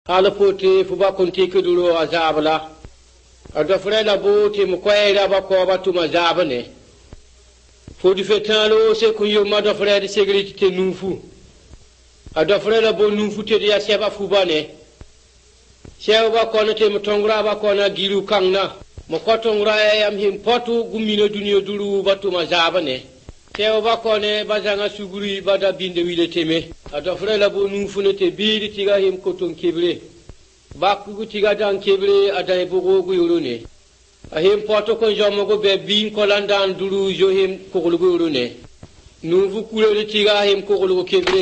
halapote fuba konti kuduro azabla adofre la bote mkoira bako batu mazabane fodi fetalo se kunyo madofre de sécurité nufu adofre la bo nufu te ya seba fubane seba kono te mtongra ba kono giru kangna mo kotongra yam him potu gumino duniyo duru batu mazabane tewo bakone bazanga suguri bada binde wile teme adofre la bo nufu ne te biri tiga him koton kebre bakku tiga dan kebre aday bogo guyurune ahim poto ko jomo go be bin ko landan duru jo him ko guyurune nufu kule tiga him ko kebre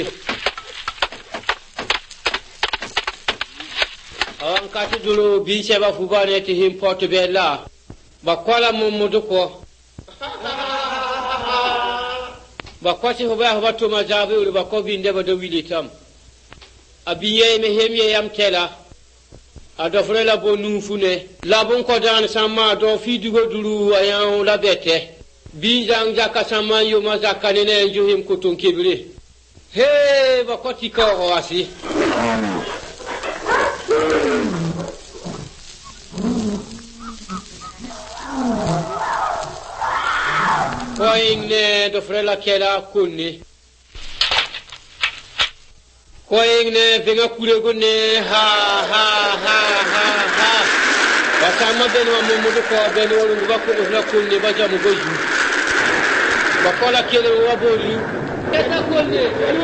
awan kati duru bi seba fubane te him poto be la bakola momodo ko bakwati hoba to majabe ul bako binde bado wilitam abiye me hemye yam tela adofre la bonu fune la bon ko dan sama do fi dugo duru ayan la bete bi jang jaka sama yo mazakane ne johim ko ton kebire he bakwati ko wasi koingne dofre la kela kunni koingne venga kurego ne ha ha ha ha ha basama benwa momudo ko benwo ngba ko na kunni bajamu goju bakola kele waboju eta kunni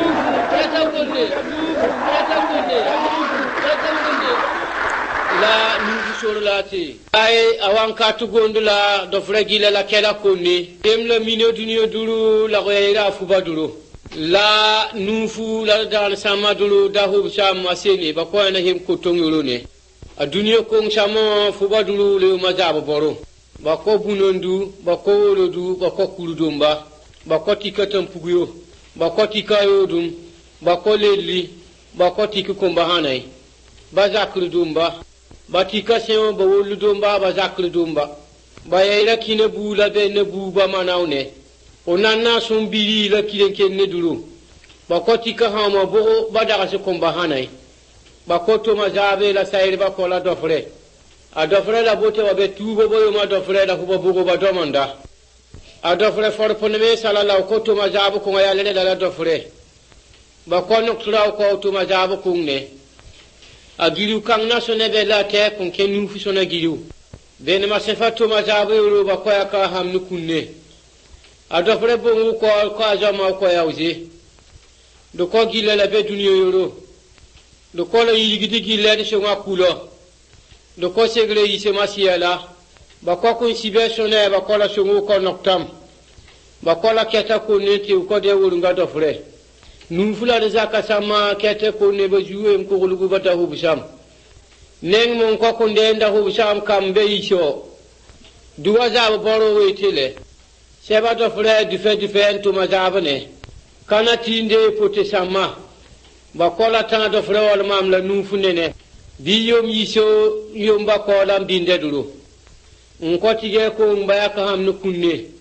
la nuju sorlati ay awan katu gondula do fregile la kela konni dem la mino duniyo duru la goyira fuba duru la nufu la dal sama duru da hub sam aseni ba ko na him ko tongiro ne a duniyo ko sama fuba duru le mazaba boro ba ko bunondu ba ko wolodu ba ko kuludumba ba ko tikatam puguyo ba ko tikayodum ba ko lelli ba ko tikukumba hanai ba zakrudumba batika sewo ba wolu domba ba zaklu domba ba yayra kine bula be ne buba manawne onanna sumbiri la kile kenne dulu ba kotika hama bo ba daga se komba hanai ba koto mazabe la sayri ba kola dofre a dofre la bote wa be tubo boyo ma dofre la hubo bugo ba domanda a dofre for ponme sallallahu koto mazabu ko yalele la dofre ba kono tulaw ko to mazabu kunne agiru kang na sone be la te kun kenu fu sona giru ben ma sefato ma jabe ro ba ko ka hamnu kunne adofre bo ko azama ko yawje do ko gile la be duniyo yoro do ko la yigidi gile de shoma kulo do ko segre yise masiela ba ko kun sibe sone ba ko la shongu ko noktam ba ko la keta ko neti ko de wuru nga dofre nufula de zaka sama kete ko ne ba juwe ko gulugu bata hubsam neng mon ko ko ndenda hubsam kambe isho duwa za boro wetile seba do fre du fe entu mazabane kana tinde pote sama ba kola tan do fre wal mamla nufu nene bi yom isho yom ba kola binde duro ko tige ko mbaya ka hamnu kunne